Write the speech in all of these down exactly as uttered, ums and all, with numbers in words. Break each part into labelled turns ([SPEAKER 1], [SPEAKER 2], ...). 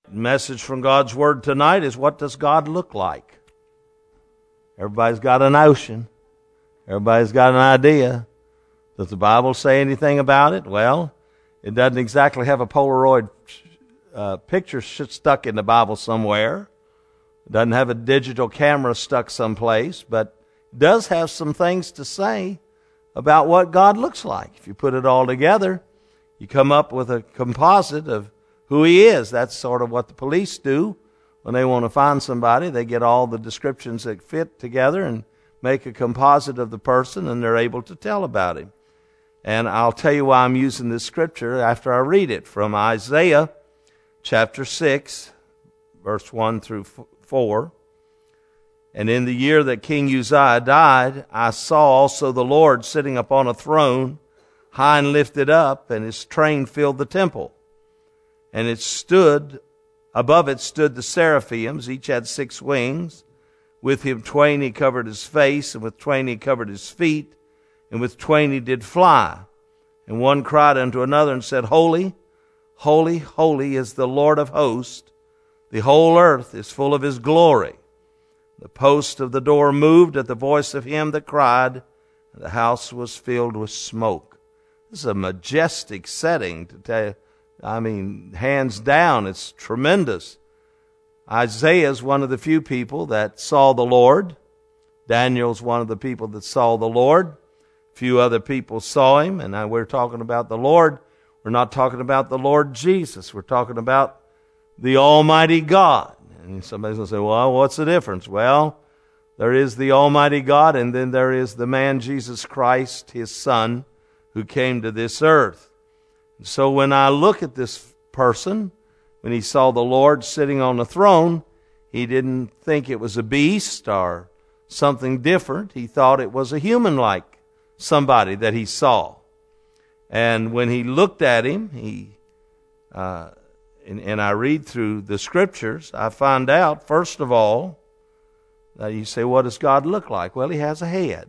[SPEAKER 1] message from God's Word tonight is, what does God look like? Everybody's got a notion. Everybody's got an idea. Does the Bible say anything about it? Well, it doesn't exactly have a Polaroid uh, picture stuck in the Bible somewhere. It doesn't have a digital camera stuck someplace, but it does have some things to say about what God looks like. If you put it all together, you come up with a composite of who He is. That's sort of what the police do when they want to find somebody. They get all the descriptions that fit together and make a composite of the person, and they're able to tell about him. And I'll tell you why I'm using this scripture after I read it from Isaiah chapter six, verse one through four. And in the year that King Uzziah died, I saw also the Lord sitting upon a throne, high and lifted up, and His train filled the temple. And it stood, above it stood the seraphims, each had six wings. With Him twain He covered His face, and with twain He covered His feet, and with twain He did fly. And one cried unto another and said, Holy, holy, holy is the Lord of hosts. The whole earth is full of His glory. The post of the door moved at the voice of him that cried, and the house was filled with smoke. This is a majestic setting to tell you. I mean, hands down, it's tremendous. Isaiah is one of the few people that saw the Lord. Daniel's one of the people that saw the Lord. A few other people saw Him, and now we're talking about the Lord. We're not talking about the Lord Jesus. We're talking about the Almighty God. And somebody's going to say, well, what's the difference? Well, there is the Almighty God, and then there is the man Jesus Christ, His Son, who came to this earth. So when I look at this person, when he saw the Lord sitting on the throne, he didn't think it was a beast or something different. He thought it was a human-like somebody that he saw. And when he looked at him, he, uh, and, and I read through the scriptures, I find out, first of all, that you say, what does God look like? Well, He has a head.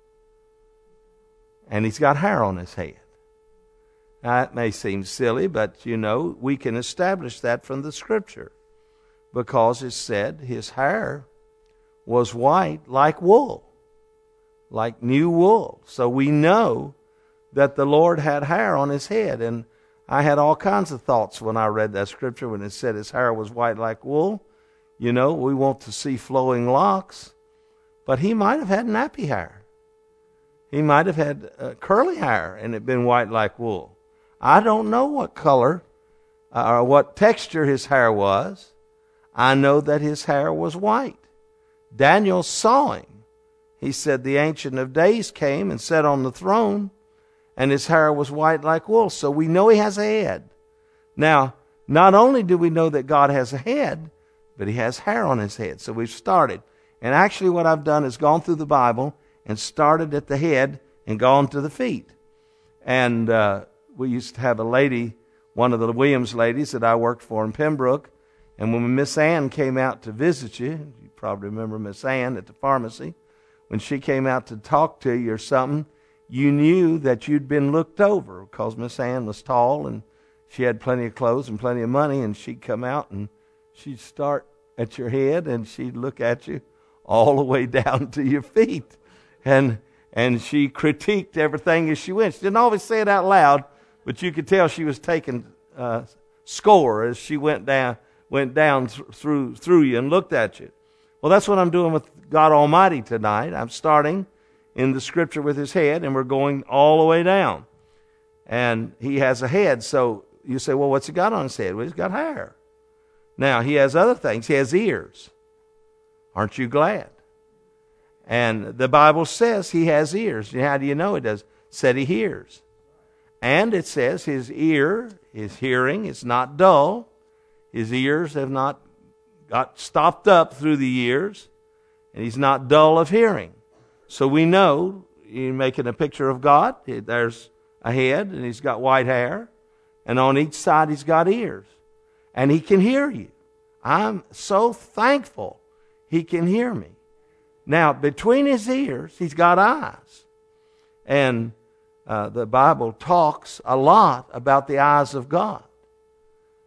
[SPEAKER 1] And He's got hair on His head. Now, it may seem silly, but, you know, we can establish that from the Scripture. Because it said His hair was white like wool. Like new wool. So we know that the Lord had hair on His head. And I had all kinds of thoughts when I read that Scripture when it said His hair was white like wool. You know, we want to see flowing locks. But He might have had nappy hair. He might have had uh, curly hair and it been white like wool. I don't know what color uh, or what texture His hair was. I know that His hair was white. Daniel saw Him. He said the Ancient of Days came and sat on the throne, and His hair was white like wool. So we know He has a head. Now, not only do we know that God has a head, but He has hair on His head. So we've started. And actually what I've done is gone through the Bible and started at the head and gone to the feet. And uh, we used to have a lady, one of the Williams ladies that I worked for in Pembroke. And when Miss Ann came out to visit you, you probably remember Miss Ann at the pharmacy, when she came out to talk to you or something, you knew that you'd been looked over because Miss Ann was tall and she had plenty of clothes and plenty of money, and she'd come out and she'd start at your head and she'd look at you all the way down to your feet. And and she critiqued everything as she went. She didn't always say it out loud, but you could tell she was taking uh, score as she went down went down th- through through you and looked at you. Well, that's what I'm doing with God Almighty tonight. I'm starting in the Scripture with His head, and we're going all the way down. And He has a head, so you say, well, what's He got on His head? Well, He's got hair. Now, He has other things. He has ears. Aren't you glad? And the Bible says He has ears. How do you know it does? It said He hears. And it says His ear, His hearing, is not dull. His ears have not got stopped up through the years, and He's not dull of hearing. So we know, you're making a picture of God, there's a head, and He's got white hair, and on each side He's got ears. And He can hear you. I'm so thankful He can hear me. Now, between His ears, He's got eyes. And uh, the Bible talks a lot about the eyes of God.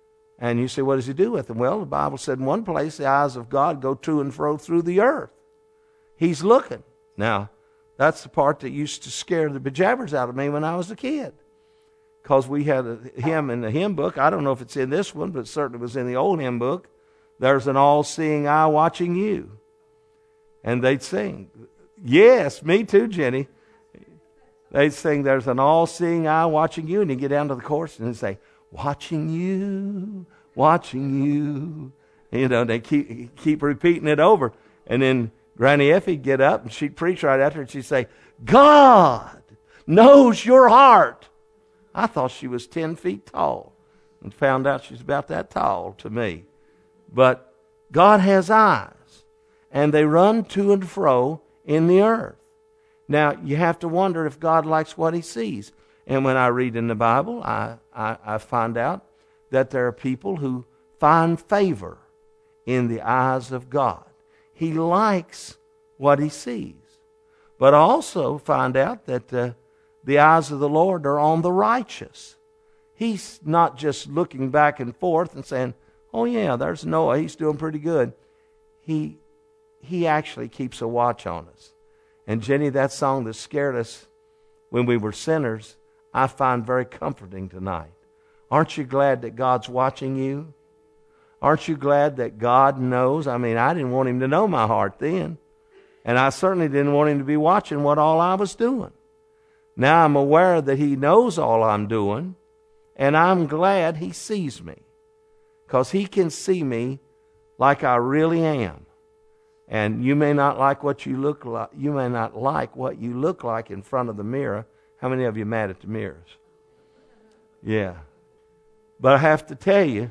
[SPEAKER 1] And you say, what does he do with them? Well, the Bible said in one place, the eyes of God go to and fro through the earth. He's looking. Now, that's the part that used to scare the bejabbers out of me when I was a kid. Because we had a hymn in the hymn book. I don't know if it's in this one, but it certainly was in the old hymn book. There's an all-seeing eye watching you. And they'd sing. Yes, me too, Jenny. They'd sing, there's an all-seeing eye watching you. And you get down to the chorus and they'd say, watching you, watching you. You know, they keep keep repeating it over. And then Granny Effie'd get up and she'd preach right after and she'd say, God knows your heart. I thought she was ten feet tall and found out she's about that tall to me. But God has eyes, and they run to and fro in the earth. Now, you have to wonder if God likes what he sees. And when I read in the Bible, I, I, I find out that there are people who find favor in the eyes of God. He likes what he sees. But I also find out that uh, the eyes of the Lord are on the righteous. He's not just looking back and forth and saying, oh yeah, there's Noah, he's doing pretty good. He, he actually keeps a watch on us. And Jenny, that song that scared us when we were sinners, I find very comforting tonight. Aren't you glad that God's watching you? Aren't you glad that God knows? I mean, I didn't want him to know my heart then. And I certainly didn't want him to be watching what all I was doing. Now I'm aware that he knows all I'm doing, and I'm glad he sees me. Because he can see me like I really am. And you may not like what you look like. You may not like what you look like in front of the mirror. How many of you are mad at the mirrors? Yeah. But I have to tell you,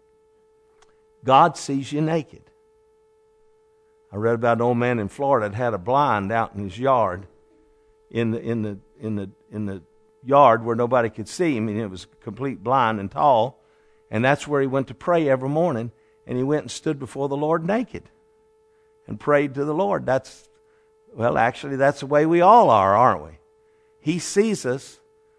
[SPEAKER 1] God sees you naked. I read about an old man in Florida that had a blind out in his yard, in the in the in the in the yard where nobody could see him, and it was complete blind and tall. And that's where he went to pray every morning. And he went and stood before the Lord naked and prayed to the Lord. That's, well, actually, that's the way we all are, aren't we? He sees us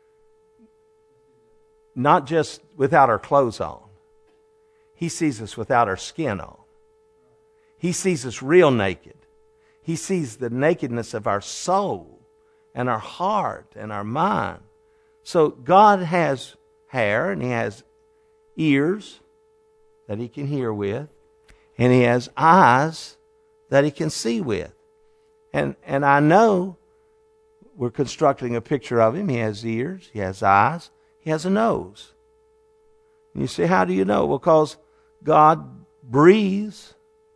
[SPEAKER 1] not just without our clothes on. He sees us without our skin on. He sees us real naked. He sees the nakedness of our soul and our heart and our mind. So God has hair and he has ears that he can hear with, and he has eyes that he can see with. And and I know we're constructing a picture of him. He has ears, he has eyes, he has a nose. And you say, how do you know? Because God breathes,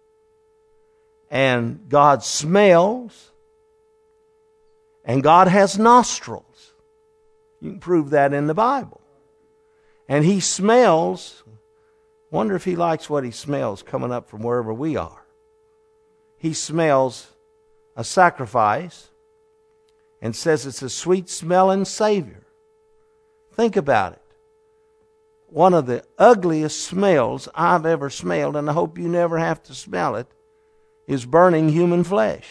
[SPEAKER 1] and God smells, and God has nostrils. You can prove that in the Bible. And he smells. Wonder if he likes what he smells coming up from wherever we are. He smells a sacrifice and says it's a sweet-smelling Savior. Think about it. One of the ugliest smells I've ever smelled, and I hope you never have to smell it, is burning human flesh.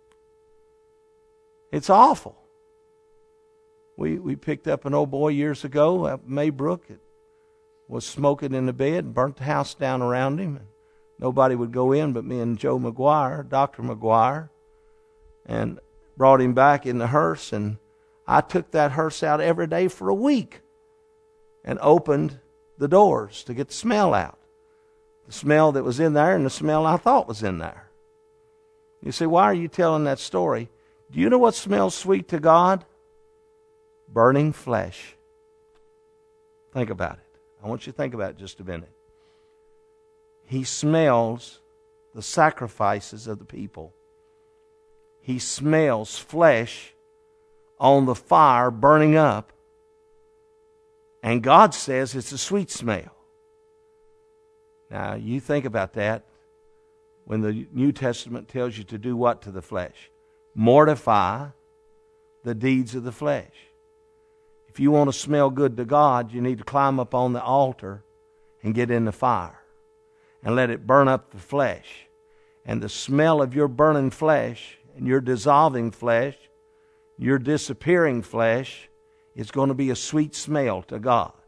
[SPEAKER 1] It's awful. We we picked up an old boy years ago at Maybrook. It was smoking in the bed and burnt the house down around him. And nobody would go in but me and Joe McGuire, Doctor McGuire, and brought him back in the hearse. And I took that hearse out every day for a week and opened the doors to get the smell out. The smell that was in there and the smell I thought was in there. You say, why are you telling that story? Do you know what smells sweet to God? Burning flesh. Think about it. I want you to think about it just a minute. He smells the sacrifices of the people. He smells flesh on the fire burning up. And God says it's a sweet smell. Now, you think about that when the New Testament tells you to do what to the flesh? Mortify the deeds of the flesh. If you want to smell good to God, you need to climb up on the altar and get in the fire and let it burn up the flesh. And the smell of your burning flesh and your dissolving flesh, your disappearing flesh, is going to be a sweet smell to God.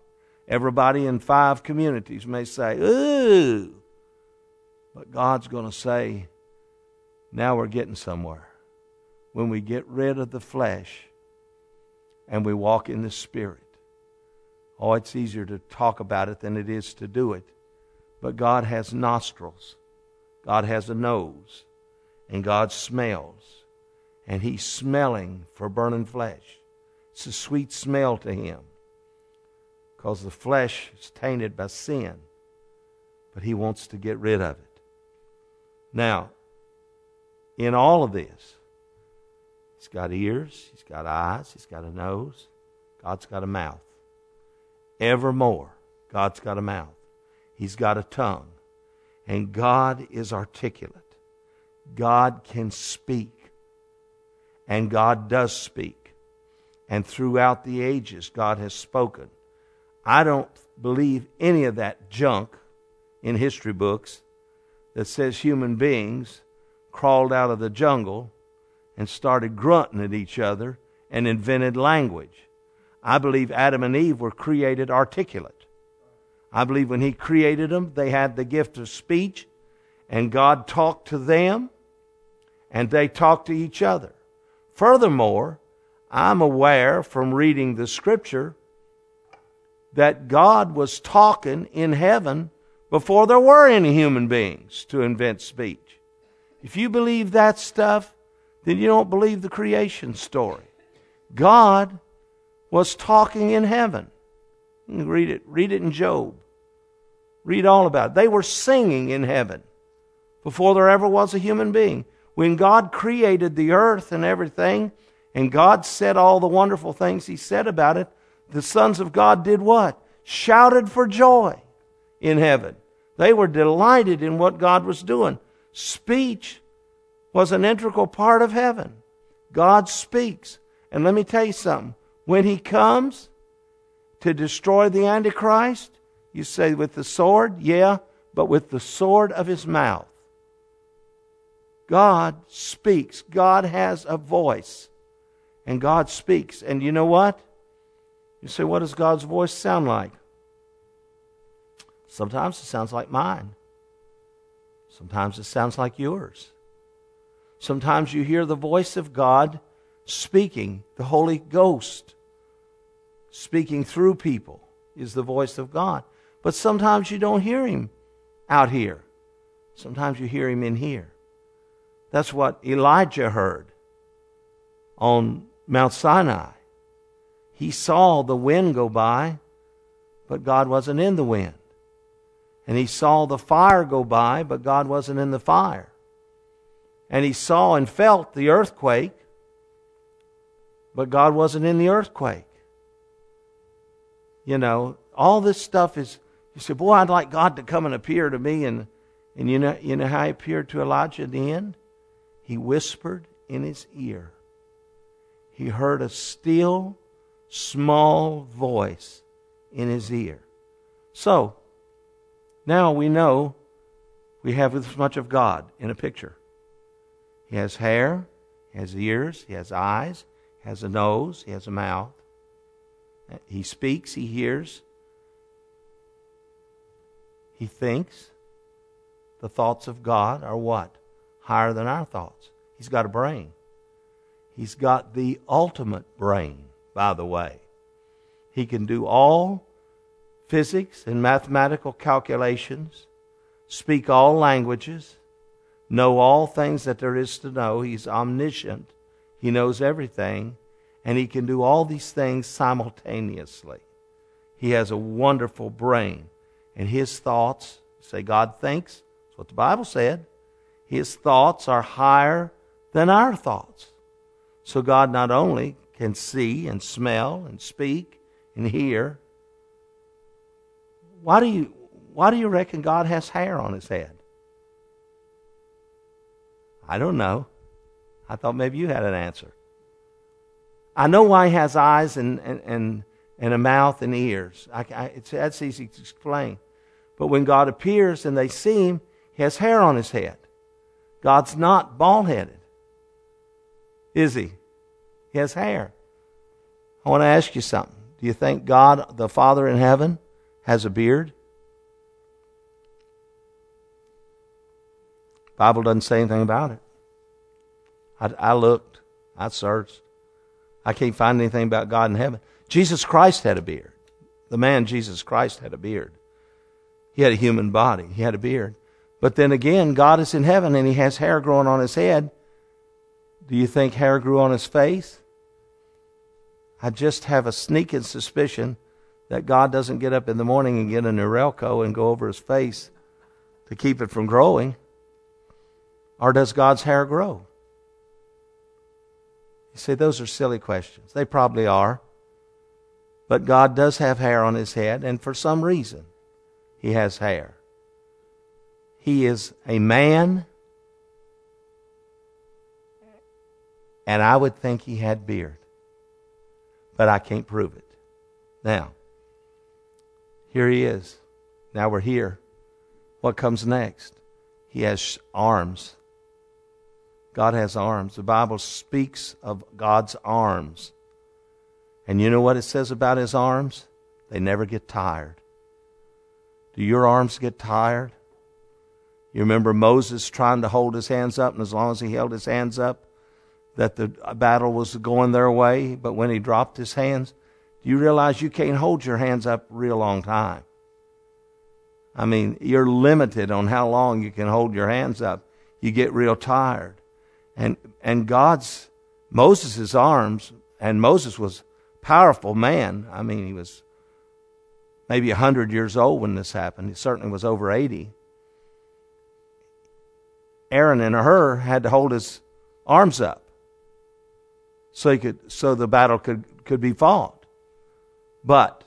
[SPEAKER 1] Everybody in five communities may say, ooh. But God's going to say, now we're getting somewhere. When we get rid of the flesh and we walk in the Spirit. Oh, it's easier to talk about it than it is to do it. But God has nostrils. God has a nose. And God smells. And He's smelling for burning flesh. It's a sweet smell to Him. Because the flesh is tainted by sin. But He wants to get rid of it. Now, in all of this, He's got ears, He's got eyes, He's got a nose, God's got a mouth. Evermore, God's got a mouth. He's got a tongue. And God is articulate. God can speak. And God does speak. And throughout the ages, God has spoken. I don't believe any of that junk in history books that says human beings crawled out of the jungle and started grunting at each other and invented language. I believe Adam and Eve were created articulate. I believe when He created them, they had the gift of speech, and God talked to them, and they talked to each other. Furthermore, I'm aware from reading the Scripture that God was talking in heaven before there were any human beings to invent speech. If you believe that stuff, then you don't believe the creation story. God was talking in heaven. You can read it. Read it in Job. Read all about it. They were singing in heaven before there ever was a human being. When God created the earth and everything, and God said all the wonderful things He said about it, the sons of God did what? Shouted for joy in heaven. They were delighted in what God was doing. Speech was an integral part of heaven. God speaks. And let me tell you something. When He comes to destroy the Antichrist, you say with the sword? Yeah, but with the sword of His mouth. God speaks. God has a voice. And God speaks. And you know what? You say, what does God's voice sound like? Sometimes it sounds like mine. Sometimes it sounds like yours. Sometimes you hear the voice of God speaking. The Holy Ghost speaking through people is the voice of God. But sometimes you don't hear Him out here. Sometimes you hear Him in here. That's what Elijah heard on Mount Sinai. He saw the wind go by, but God wasn't in the wind. And he saw the fire go by, but God wasn't in the fire. And he saw and felt the earthquake, but God wasn't in the earthquake. You know, all this stuff is, you say, boy, I'd like God to come and appear to me. And, and you know, you know how He appeared to Elijah in the end? He whispered in his ear. He heard a still, small voice in his ear. So, now we know we have this much of God in a picture. He has hair, He has ears, He has eyes, He has a nose, He has a mouth. He speaks, He hears. He thinks. The thoughts of God are what? Higher than our thoughts. He's got a brain. He's got the ultimate brain, by the way. He can do all physics and mathematical calculations, speak all languages, know all things that there is to know. He's omniscient. He knows everything. And He can do all these things simultaneously. He has a wonderful brain. And His thoughts, say God thinks, that's what the Bible said. His thoughts are higher than our thoughts. So God not only can see and smell and speak and hear. Why do you, why do you reckon God has hair on His head? I don't know. I thought maybe you had an answer. I know why He has eyes and, and, and, and a mouth and ears. I, I, it's, that's easy to explain. But when God appears and they see Him, He has hair on His head. God's not bald-headed, is He? He has hair. I want to ask you something. Do you think God, the Father in heaven, has a beard? The Bible doesn't say anything about it. I, I looked. I searched. I can't find anything about God in heaven. Jesus Christ had a beard. The man Jesus Christ had a beard. He had a human body. He had a beard. But then again, God is in heaven and he has hair growing on his head. Do you think hair grew on his face? I just have a sneaking suspicion that God doesn't get up in the morning and get an Norelco and go over his face to keep it from growing. Or does God's hair grow? You say those are silly questions. They probably are. But God does have hair on his head, and for some reason, he has hair. He is a man, and I would think he had beard. But I can't prove it. Now, here he is. Now we're here. What comes next? He has arms. God has arms. The Bible speaks of God's arms. And you know what it says about his arms? They never get tired. Do your arms get tired? You remember Moses trying to hold his hands up, and as long as he held his hands up, that the battle was going their way. But when he dropped his hands, do you realize you can't hold your hands up a real long time? I mean, you're limited on how long you can hold your hands up. You get real tired. And and God's, Moses' arms, and Moses was a powerful man. I mean, he was maybe one hundred years old when this happened. He certainly was over eighty. Aaron and Hur had to hold his arms up so he could, so the battle could, could be fought. But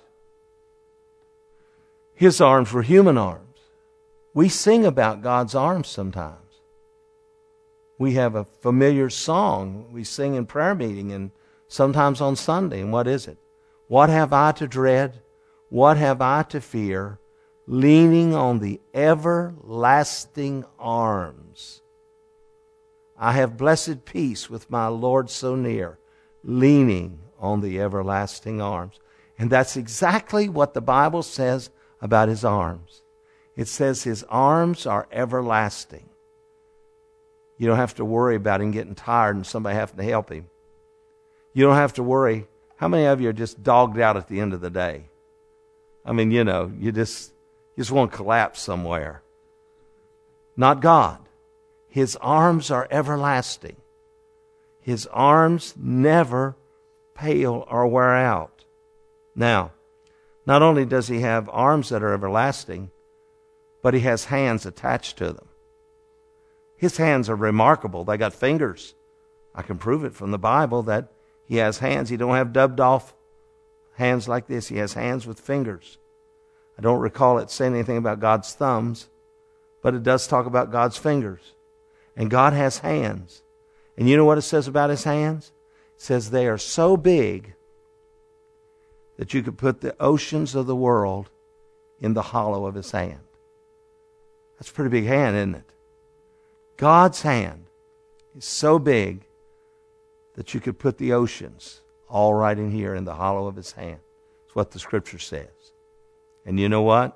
[SPEAKER 1] his arms were human arms. We sing about God's arms sometimes. We have a familiar song we sing in prayer meeting and sometimes on Sunday. And what is it? What have I to dread? What have I to fear? Leaning on the everlasting arms. I have blessed peace with my Lord so near, leaning on the everlasting arms. And that's exactly what the Bible says about his arms. It says his arms are everlasting. You don't have to worry about him getting tired and somebody having to help him. You don't have to worry. How many of you are just dogged out at the end of the day? I mean, you know, you just, you just want to collapse somewhere. Not God. His arms are everlasting. His arms never pale or wear out. Now, not only does he have arms that are everlasting, but he has hands attached to them. His hands are remarkable. They got fingers. I can prove it from the Bible that he has hands. He don't have dubbed off hands like this. He has hands with fingers. I don't recall it saying anything about God's thumbs, but it does talk about God's fingers. And God has hands. And you know what it says about his hands? It says they are so big that you could put the oceans of the world in the hollow of his hand. That's a pretty big hand, isn't it? God's hand is so big that you could put the oceans all right in here in the hollow of his hand. That's what the Scripture says. And you know what?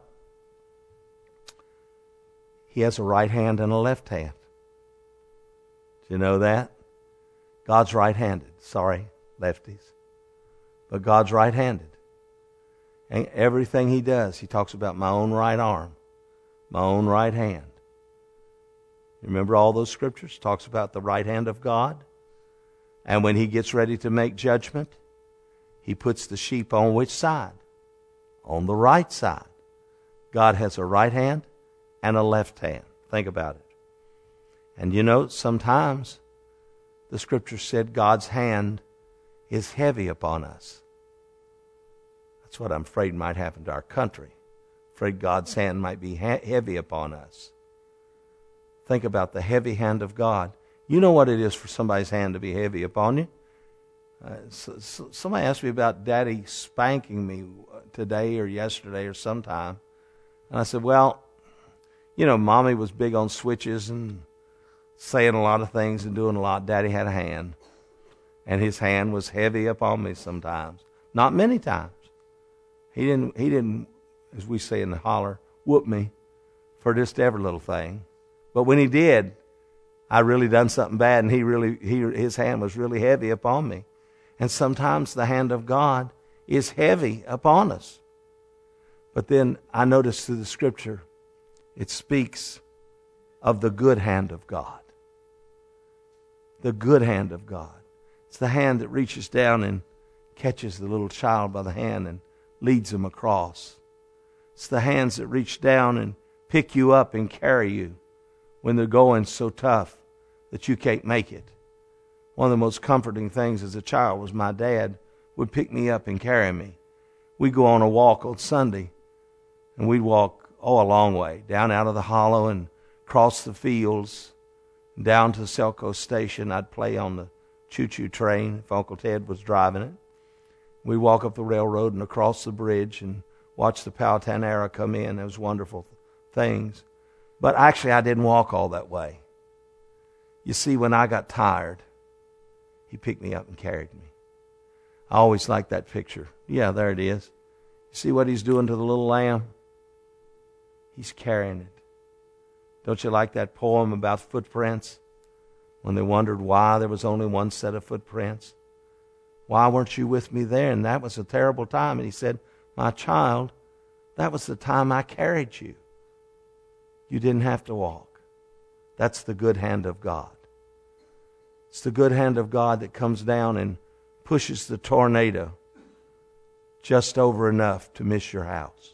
[SPEAKER 1] He has a right hand and a left hand. Do you know that? God's right-handed. Sorry, lefties. But God's right-handed. And everything he does, he talks about my own right arm, my own right hand. Remember all those scriptures? Talks about the right hand of God. And when he gets ready to make judgment, he puts the sheep on which side? On the right side. God has a right hand and a left hand. Think about it. And you know, sometimes the scripture said God's hand is heavy upon us. That's what I'm afraid might happen to our country. Afraid God's hand might be ha- heavy upon us. Think about the heavy hand of God. You know what it is for somebody's hand to be heavy upon you. Uh, so, so somebody asked me about Daddy spanking me today or yesterday or sometime. And I said, well, you know, Mommy was big on switches and saying a lot of things and doing a lot. Daddy had a hand. And his hand was heavy upon me sometimes. Not many times. He didn't, he didn't as we say in the holler, whoop me for just every little thing. But when he did, I really done something bad, and he really, he, his hand was really heavy upon me. And sometimes the hand of God is heavy upon us. But then I noticed through the Scripture, it speaks of the good hand of God. The good hand of God. It's the hand that reaches down and catches the little child by the hand and leads him across. It's the hands that reach down and pick you up and carry you when the going's so tough that you can't make it. One of the most comforting things as a child was my dad would pick me up and carry me. We'd go on a walk on Sunday, and we'd walk, oh, a long way, down out of the hollow and across the fields, down to Selco Station. I'd play on the choo-choo train if Uncle Ted was driving it. We'd walk up the railroad and across the bridge and watch the Powhatan era come in. It was wonderful things. But actually, I didn't walk all that way. You see, when I got tired, he picked me up and carried me. I always liked that picture. Yeah, there it is. You see what he's doing to the little lamb? He's carrying it. Don't you like that poem about footprints? When they wondered why there was only one set of footprints. Why weren't you with me there? And that was a terrible time. And he said, my child, that was the time I carried you. You didn't have to walk. That's the good hand of God. It's the good hand of God that comes down and pushes the tornado just over enough to miss your house.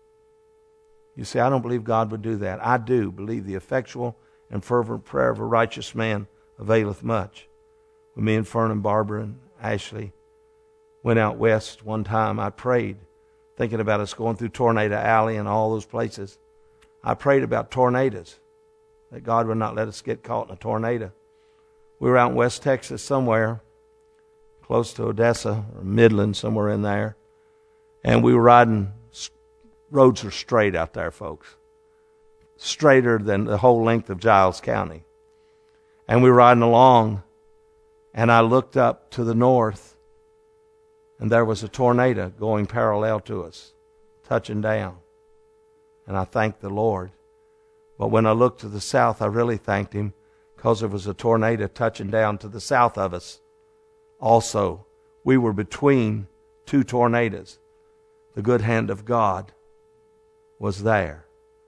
[SPEAKER 1] You say, I don't believe God would do that. I do believe the effectual and fervent prayer of a righteous man availeth much. When me and Fern and Barbara and Ashley went out west one time, I prayed, thinking about us going through Tornado Alley and all those places. I prayed about tornadoes, that God would not let us get caught in a tornado. We were out in West Texas somewhere, close to Odessa or Midland, somewhere in there. And we were riding, roads are straight out there, folks. Straighter than the whole length of Giles County. And we were riding along, and I looked up to the north, and there was a tornado going parallel to us, touching down. And I thanked the Lord. But when I looked to the south, I really thanked Him, because there was a tornado touching down to the south of us. Also, we were between two tornadoes. The good hand of God was there.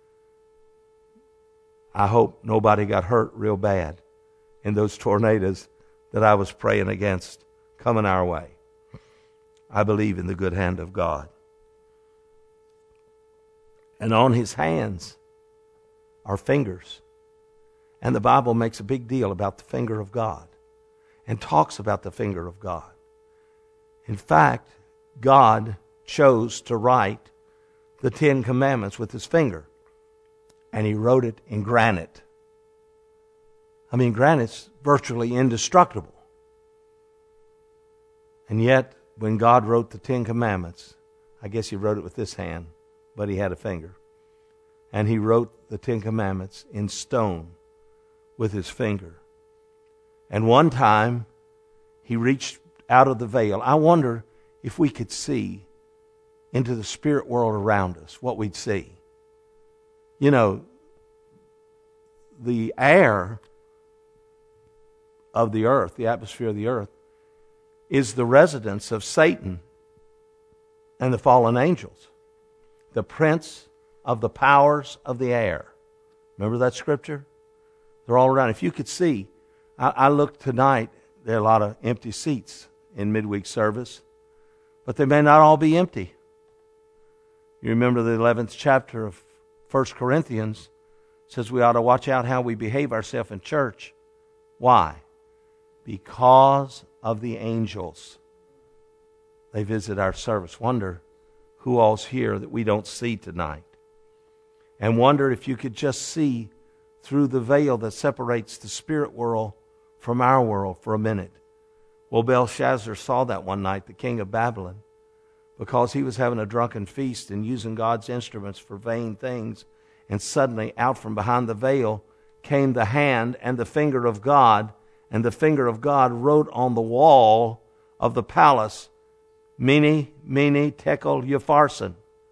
[SPEAKER 1] I hope nobody got hurt real bad in those tornadoes that I was praying against coming our way. I believe in the good hand of God. And on His hands are fingers. And the Bible makes a big deal about the finger of God and talks about the finger of God. In fact, God chose to write the Ten Commandments with His finger. And He wrote it in granite. I mean, granite's virtually indestructible. And yet, when God wrote the Ten Commandments, I guess He wrote it with this hand, but He had a finger. And He wrote the Ten Commandments in stone with His finger. And one time, He reached out of the veil. I wonder if we could see into the spirit world around us, what we'd see. You know, the air of the earth, the atmosphere of the earth, is the residence of Satan and the fallen angels, the prince of the powers of the air. Remember that scripture? They're all around. If you could see, I, I looked tonight, there are a lot of empty seats in midweek service, but they may not all be empty. You remember the eleventh chapter of First Corinthians says we ought to watch out how we behave ourselves in church. Why? Because of the angels. They visit our service. Wonder who all's here that we don't see tonight. And wonder if you could just see through the veil that separates the spirit world from our world for a minute. Well, Belshazzar saw that one night, the king of Babylon, because he was having a drunken feast and using God's instruments for vain things. And suddenly, out from behind the veil, came the hand and the finger of God. And the finger of God wrote on the wall of the palace, Mene, Mene, Tekel, Upharsin.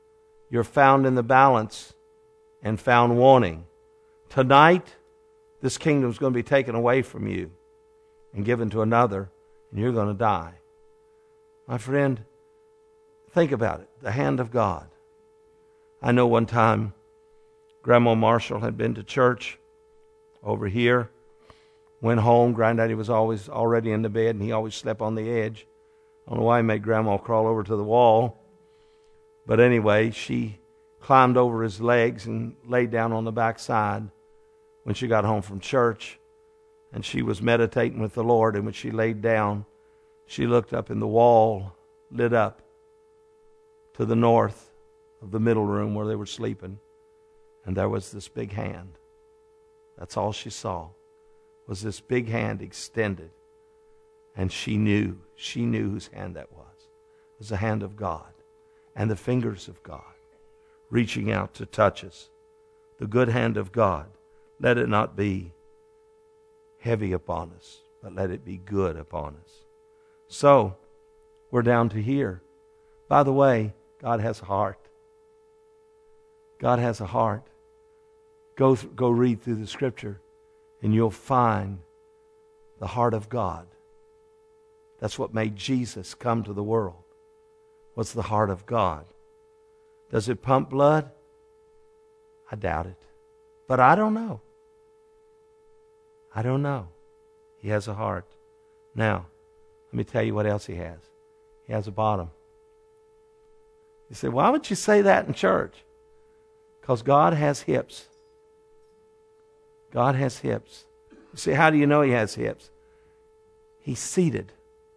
[SPEAKER 1] you're found in the balance and found wanting. Tonight, this kingdom is going to be taken away from you and given to another, and you're going to die. My friend, think about it. The hand of God. I know one time Grandma Marshall had been to church over here, went home. Granddaddy was always already in the bed, and he always slept on the edge. I don't know why he made Grandma crawl over to the wall. But anyway, she climbed over his legs and laid down on the back side when she got home from church. And she was meditating with the Lord. And when she laid down, she looked up, and the wall lit up to the north of the middle room where they were sleeping. And there was this big hand. That's all she saw, was this big hand extended. And she knew, she knew whose hand that was. It was the hand of God and the fingers of God reaching out to touch us. The good hand of God. Let it not be heavy upon us, but let it be good upon us. So, we're down to here. By the way, God has a heart. God has a heart. Go, th- go read through the Scripture, and you'll find the heart of God. That's what made Jesus come to the world. What's the heart of God? Does it pump blood? I doubt it. But I don't know. I don't know. He has a heart. Now, let me tell you what else he has. He has a bottom. You say, why would you say that in church? Because God has hips. God has hips. You say, how do you know he has hips? He's seated.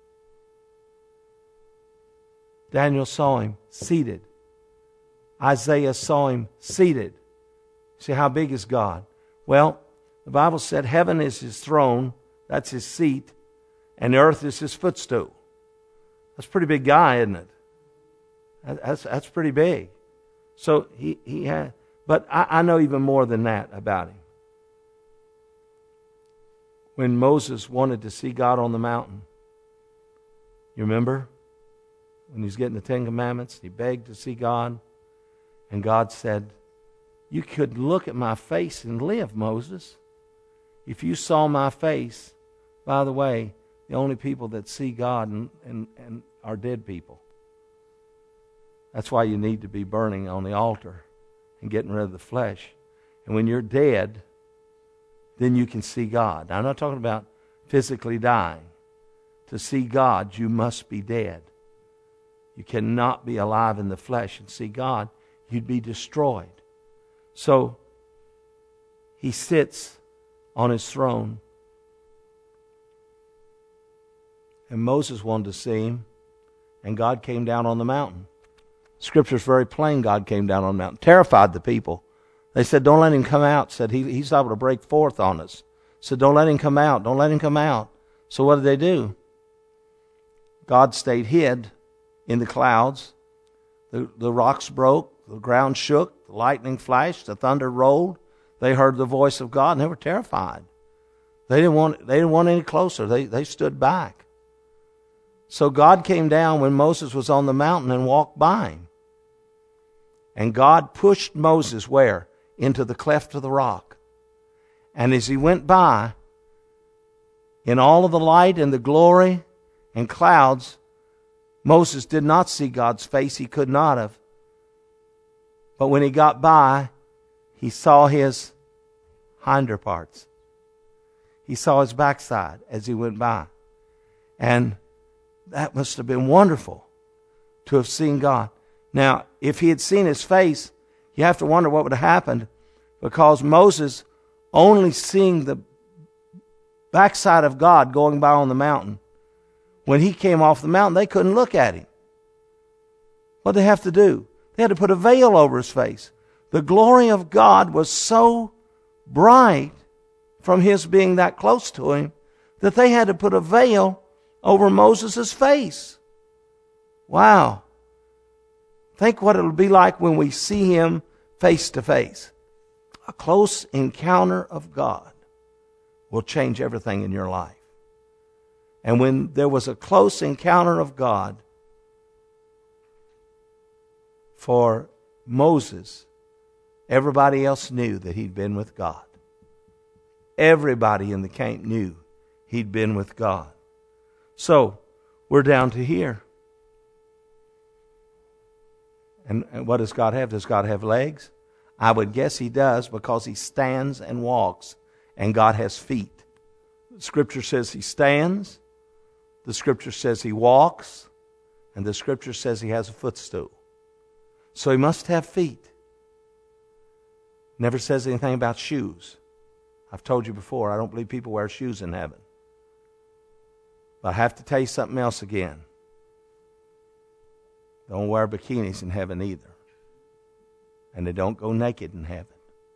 [SPEAKER 1] Daniel saw him seated. Isaiah saw him seated. See, how big is God? Well, the Bible said heaven is his throne, that's his seat, and the earth is his footstool. That's a pretty big guy, isn't it? That's that's pretty big. So he, he had, but I, I know even more than that about him. When Moses wanted to see God on the mountain, you remember? When he was getting the Ten Commandments, he begged to see God. And God said, you could look at my face and live, Moses. If you saw my face, by the way, the only people that see God and, and, and are dead people. That's why you need to be burning on the altar and getting rid of the flesh. And when you're dead, then you can see God. Now, I'm not talking about physically dying. To see God, you must be dead. You cannot be alive in the flesh and see God. You'd be destroyed. So, he sits on his throne. And Moses wanted to see him. And God came down on the mountain. Scripture's very plain. God came down on the mountain. Terrified the people. They said, don't let him come out. Said, he, he's able to break forth on us. Said, don't let him come out. Don't let him come out. So what did they do? God stayed hid in the clouds. The, the rocks broke. The ground shook. The lightning flashed. The thunder rolled. They heard the voice of God and they were terrified. They didn't want, they didn't want any closer. They, they stood back. So God came down when Moses was on the mountain and walked by him. And God pushed Moses where? Into the cleft of the rock. And as he went by, in all of the light and the glory and clouds, Moses did not see God's face. He could not have. But when he got by, he saw his hinder parts. He saw his backside as he went by. And that must have been wonderful to have seen God. Now, if he had seen his face, you have to wonder what would have happened, because Moses only seeing the backside of God going by on the mountain. When he came off the mountain, they couldn't look at him. What did they have to do? They had to put a veil over his face. The glory of God was so bright from his being that close to him that they had to put a veil over Moses' face. Wow. Think what it'll be like when we see him face to face. A close encounter of God will change everything in your life. And when there was a close encounter of God for Moses, everybody else knew that he'd been with God. Everybody in the camp knew he'd been with God. So, we're down to here. And, and what does God have? Does God have legs? I would guess he does, because he stands and walks, and God has feet. The Scripture says he stands, the Scripture says he walks, and the Scripture says he has a footstool. So he must have feet. Never says anything about shoes. I've told you before, I don't believe people wear shoes in heaven. But I have to tell you something else again. Don't wear bikinis in heaven either. And they don't go naked in heaven.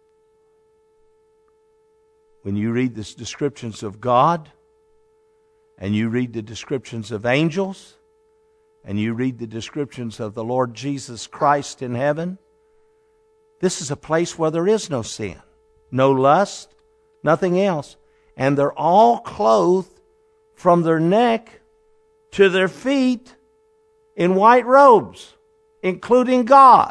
[SPEAKER 1] When you read the descriptions of God, and you read the descriptions of angels, and you read the descriptions of the Lord Jesus Christ in heaven, this is a place where there is no sin, no lust, nothing else. And they're all clothed from their neck to their feet in white robes, including God.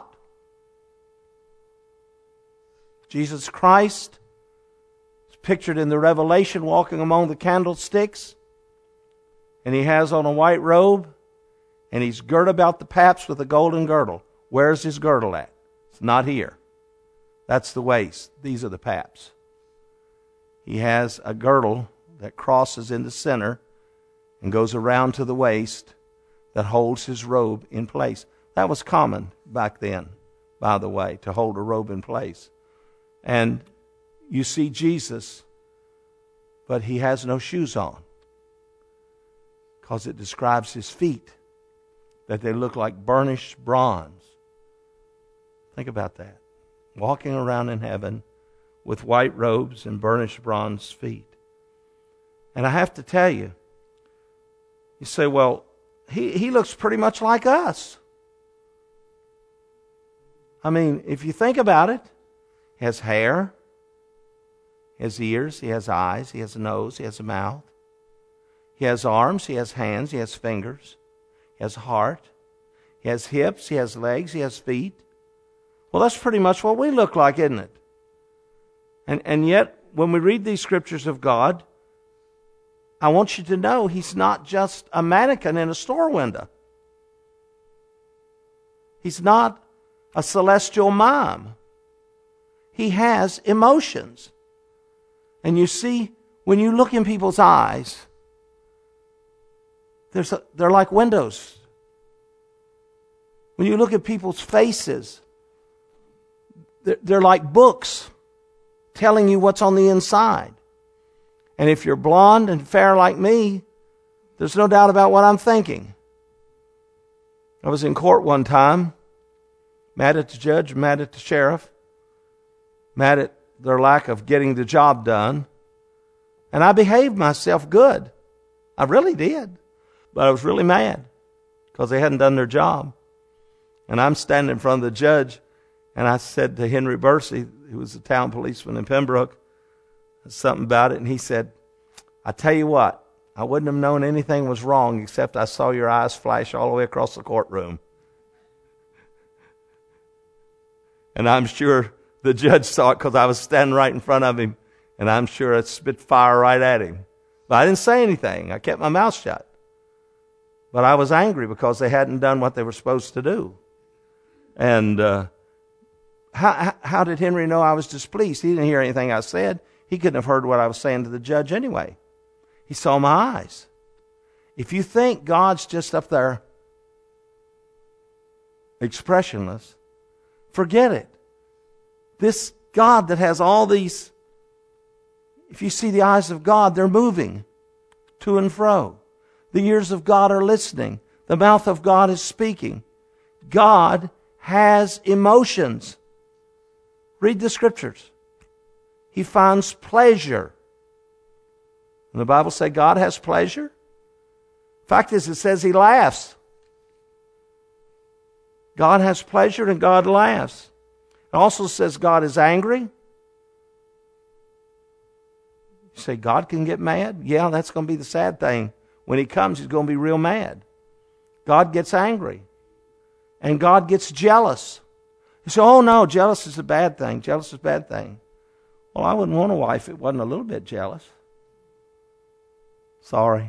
[SPEAKER 1] Jesus Christ is pictured in the Revelation walking among the candlesticks, and he has on a white robe, and he's girt about the paps with a golden girdle. Where's his girdle at? It's not here. That's the waist. These are the paps. He has a girdle that crosses in the center and goes around to the waist that holds his robe in place. That was common back then, by the way, to hold a robe in place. And you see Jesus, but he has no shoes on, because it describes his feet, that they look like burnished bronze. Think about that. Walking around in heaven with white robes and burnished bronze feet. And I have to tell you, you say, well, he, he looks pretty much like us. I mean, if you think about it, he has hair, he has ears, he has eyes, he has a nose, he has a mouth. He has arms, he has hands, he has fingers, he has a heart, he has hips, he has legs, he has feet. Well, that's pretty much what we look like, isn't it? And, and yet, when we read these scriptures of God, I want you to know he's not just a mannequin in a store window. He's not a celestial mime. He has emotions. And you see, when you look in people's eyes, there's a, they're like windows. When you look at people's faces, they're, they're like books telling you what's on the inside. And if you're blonde and fair like me, there's no doubt about what I'm thinking. I was in court one time, mad at the judge, mad at the sheriff, mad at their lack of getting the job done. And I behaved myself good. I really did. But I was really mad because they hadn't done their job. And I'm standing in front of the judge, and I said to Henry Bursey, who was a town policeman in Pembroke, something about it, and he said, I tell you what, I wouldn't have known anything was wrong except I saw your eyes flash all the way across the courtroom. And I'm sure the judge saw it because I was standing right in front of him, and I'm sure it spit fire right at him. But I didn't say anything. I kept my mouth shut. But I was angry because they hadn't done what they were supposed to do. And uh, how, how did Henry know I was displeased? He didn't hear anything I said. He couldn't have heard what I was saying to the judge anyway. He saw my eyes. If you think God's just up there expressionless, forget it. This God that has all these, if you see the eyes of God, they're moving to and fro. The ears of God are listening. The mouth of God is speaking. God has emotions. Read the scriptures. He finds pleasure. And the Bible says God has pleasure. Fact is, it says he laughs. God has pleasure and God laughs. It also says God is angry. You say God can get mad? Yeah, that's going to be the sad thing. When he comes, he's going to be real mad. God gets angry. And God gets jealous. You say, oh no, jealous is a bad thing. Jealous is a bad thing. Well, I wouldn't want a wife that wasn't a little bit jealous. Sorry.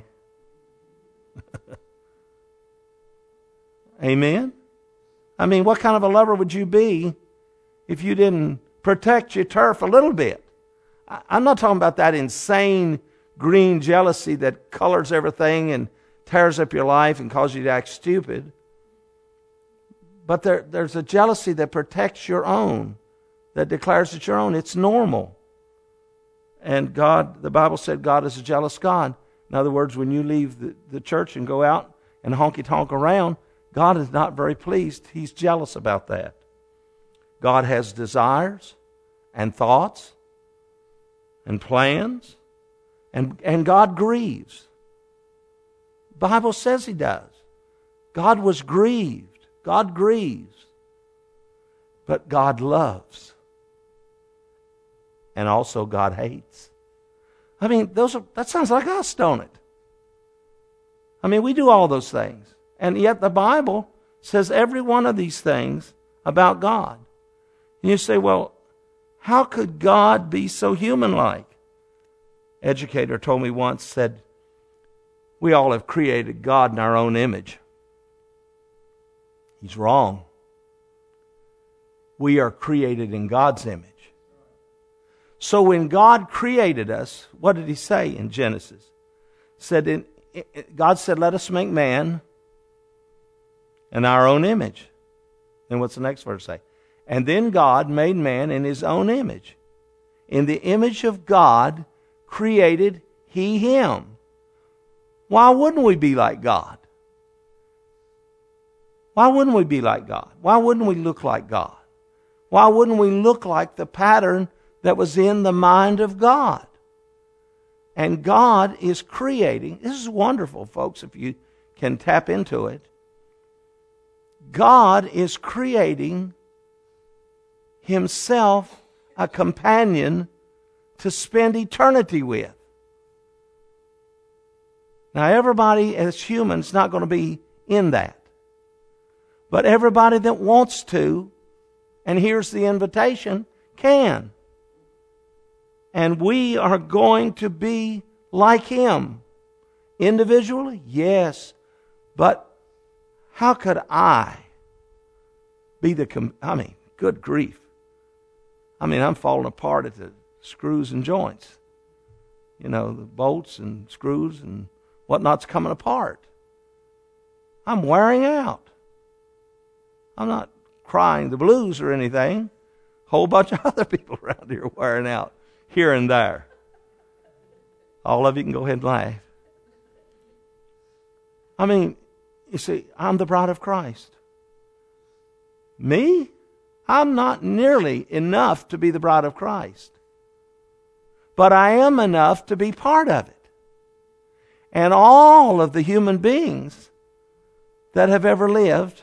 [SPEAKER 1] Amen? I mean, what kind of a lover would you be if you didn't protect your turf a little bit? I'm not talking about that insane green jealousy that colors everything and tears up your life and causes you to act stupid. But there, there's a jealousy that protects your own, that declares it's your own. It's normal. And God, the Bible said God is a jealous God. In other words, when you leave the, the church and go out and honky-tonk around, God is not very pleased. He's jealous about that. God has desires and thoughts and plans, and, and God grieves. The Bible says He does. God was grieved. God grieves. But God loves. And also God hates. I mean, those are, that sounds like us, don't it? I mean, we do all those things. And yet the Bible says every one of these things about God. And you say, well, how could God be so human-like? Educator told me once, said, we all have created God in our own image. He's wrong. We are created in God's image. So when God created us, what did He say in Genesis? Said in, God said, let us make man in our own image. And what's the next verse say? And then God made man in His own image. In the image of God created He him. Why wouldn't we be like God? Why wouldn't we be like God? Why wouldn't we look like God? Why wouldn't we look like the pattern that was in the mind of God? And God is creating. This is wonderful, folks, if you can tap into it. God is creating Himself a companion to spend eternity with. Now, everybody as humans is not going to be in that. But everybody that wants to, and hears the invitation, can. And we are going to be like Him. Individually, yes. But how could I be the, com- I mean, good grief. I mean, I'm falling apart at the screws and joints. You know, the bolts and screws and whatnot's coming apart. I'm wearing out. I'm not crying the blues or anything. A whole bunch of other people around here are wearing out here and there. All of you can go ahead and laugh. I mean, you see, I'm the bride of Christ. Me? I'm not nearly enough to be the bride of Christ. But I am enough to be part of it. And all of the human beings that have ever lived,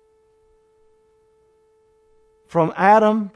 [SPEAKER 1] from Adam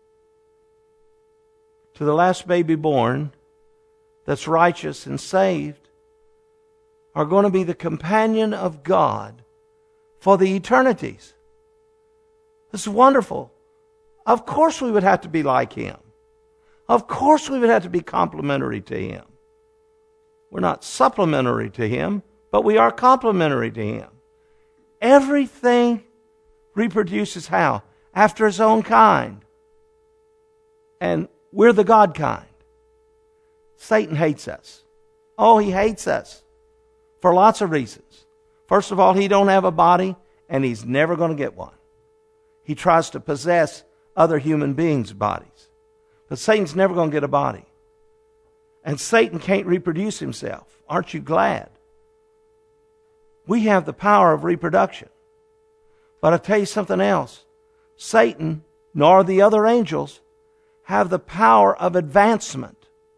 [SPEAKER 1] to the last baby born that's righteous and saved, are going to be the companion of God for the eternities. This is wonderful. Of course we would have to be like Him. Of course we would have to be complementary to Him. We're not supplementary to Him, but we are complementary to Him. Everything reproduces how? After His own kind. And we're the God kind. Satan hates us. Oh, he hates us for lots of reasons. First of all, he don't have a body, and he's never going to get one. He tries to possess other human beings' bodies. But Satan's never going to get a body. And Satan can't reproduce himself. Aren't you glad? We have the power of reproduction. But I'll tell you something else. Satan, nor the other angels, have the power of advancement.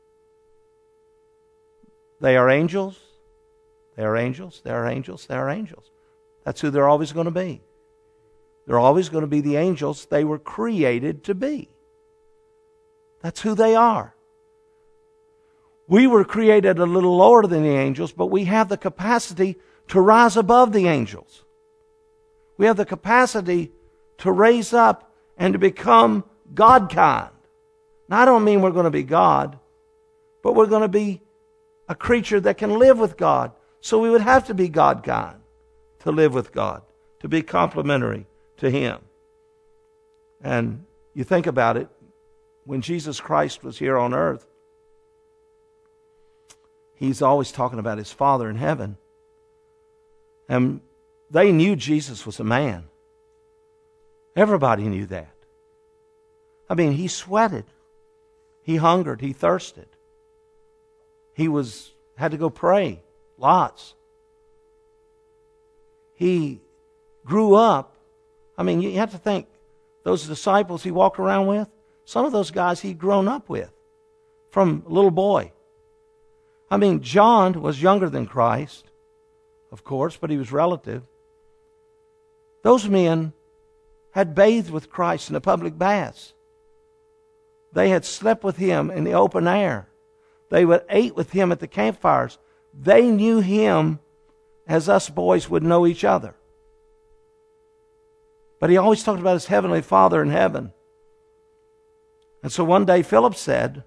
[SPEAKER 1] They are angels. They are angels. They are angels. They are angels. That's who they're always going to be. They're always going to be the angels they were created to be. That's who they are. We were created a little lower than the angels, but we have the capacity to rise above the angels. We have the capacity to raise up and to become God-kind. Now, I don't mean we're going to be God, but we're going to be a creature that can live with God. So we would have to be God-kind to live with God, to be complementary to Him. And you think about it, when Jesus Christ was here on earth, He's always talking about His Father in heaven. And they knew Jesus was a man. Everybody knew that. I mean, He sweated. He hungered. He thirsted. He was had to go pray. Lots. He grew up. I mean, you have to think, those disciples He walked around with, some of those guys He'd grown up with from a little boy. I mean, John was younger than Christ, of course, but he was relative. Those men had bathed with Christ in the public baths. They had slept with Him in the open air. They would ate with Him at the campfires. They knew Him as us boys would know each other. But He always talked about His Heavenly Father in heaven. And so one day Philip said,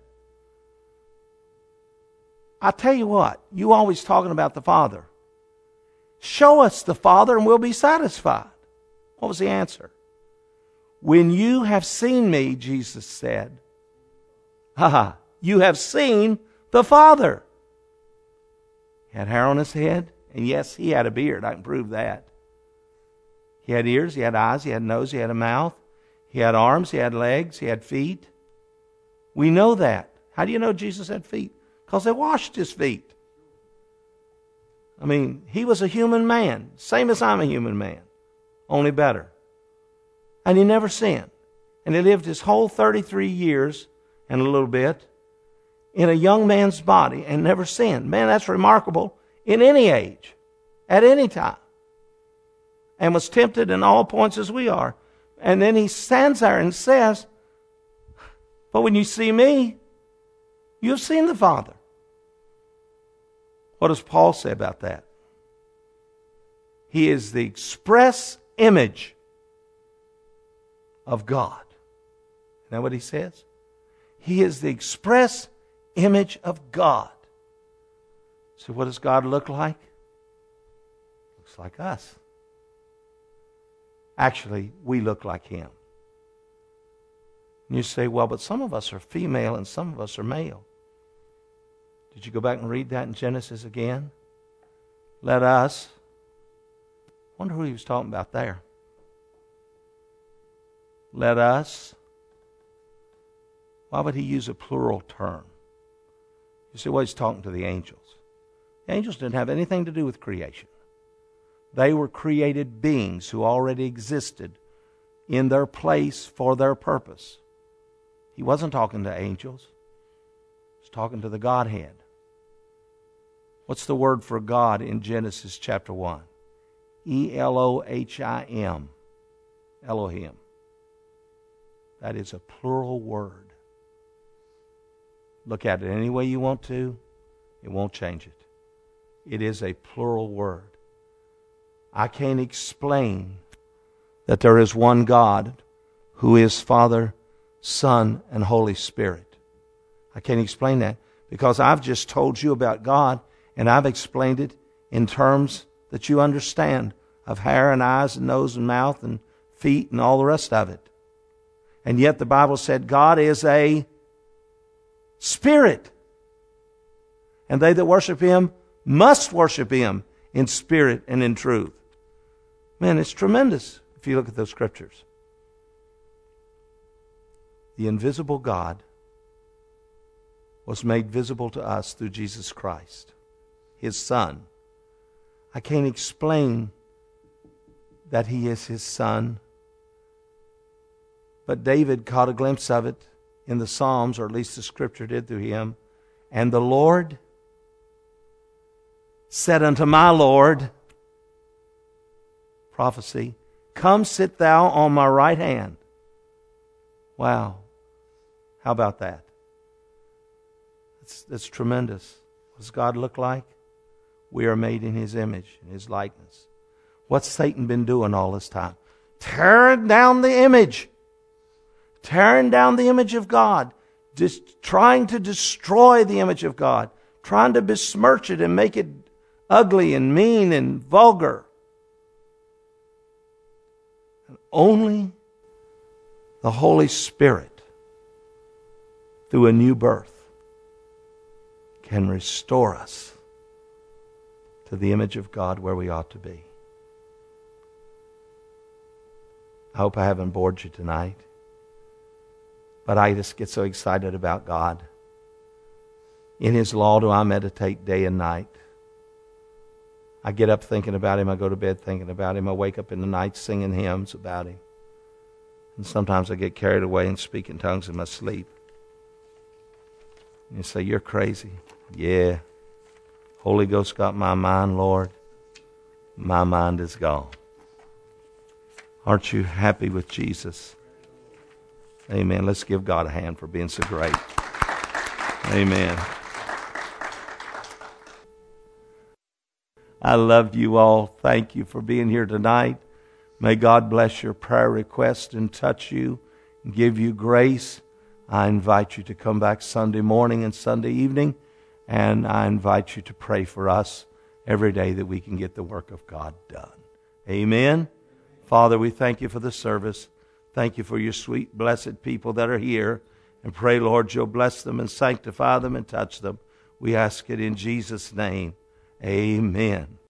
[SPEAKER 1] I tell you what, you always talking about the Father. Show us the Father and we'll be satisfied. What was the answer? When you have seen me, Jesus said, ha, you have seen the Father. He had hair on his head, and yes, He had a beard. I can prove that. He had ears, He had eyes, He had a nose, He had a mouth. He had arms, He had legs, He had feet. We know that. How do you know Jesus had feet? Because they washed His feet. I mean, He was a human man, same as I'm a human man, only better. And He never sinned. And He lived His whole thirty-three years and a little bit in a young man's body and never sinned. Man, that's remarkable in any age, at any time. And was tempted in all points as we are. And then He stands there and says, but when you see me, you have seen the Father. What does Paul say about that? He is the express image of God. Isn't that what he says? He is the express image of God. So what does God look like? Looks like us. Actually, we look like Him. And you say, well, but some of us are female and some of us are male. Did you go back and read that in Genesis again? Let us. Wonder who He was talking about there. Let us. Why would He use a plural term? You say, well, He's talking to the angels. The angels didn't have anything to do with creation. They were created beings who already existed in their place for their purpose. He wasn't talking to angels. He was talking to the Godhead. What's the word for God in Genesis chapter one? E L O H I M. Elohim. That is a plural word. Look at it any way you want to. It won't change it. It is a plural word. I can't explain that there is one God who is Father, Son, and Holy Spirit. I can't explain that because I've just told you about God and I've explained it in terms that you understand of hair and eyes and nose and mouth and feet and all the rest of it. And yet the Bible said God is a spirit. And they that worship Him must worship Him in spirit and in truth. Man, it's tremendous if you look at those scriptures. The invisible God was made visible to us through Jesus Christ, His Son. I can't explain that He is His Son, but David caught a glimpse of it in the Psalms, or at least the Scripture did through him. And the Lord said unto my Lord, prophecy, come sit thou on my right hand. Wow. How about that? That's, that's tremendous. What does God look like? We are made in His image, in His likeness. What's Satan been doing all this time? Tearing down the image tearing down the image of God, just trying to destroy the image of God, trying to besmirch it and make it ugly and mean and vulgar. And only the Holy Spirit, through a new birth, can restore us to the image of God where we ought to be. I hope I haven't bored you tonight, but I just get so excited about God. In His law do I meditate day and night. I get up thinking about Him. I go to bed thinking about Him. I wake up in the night singing hymns about Him. And sometimes I get carried away and speak in tongues in my sleep. You say, you're crazy. Yeah. Holy Ghost got my mind, Lord. My mind is gone. Aren't you happy with Jesus? Amen. Let's give God a hand for being so great. Amen. I love you all. Thank you for being here tonight. May God bless your prayer request and touch you and give you grace. I invite you to come back Sunday morning and Sunday evening, and I invite you to pray for us every day that we can get the work of God done. Amen. Father, we thank you for the service. Thank you for your sweet, blessed people that are here. And pray, Lord, you'll bless them and sanctify them and touch them. We ask it in Jesus' name. Amen.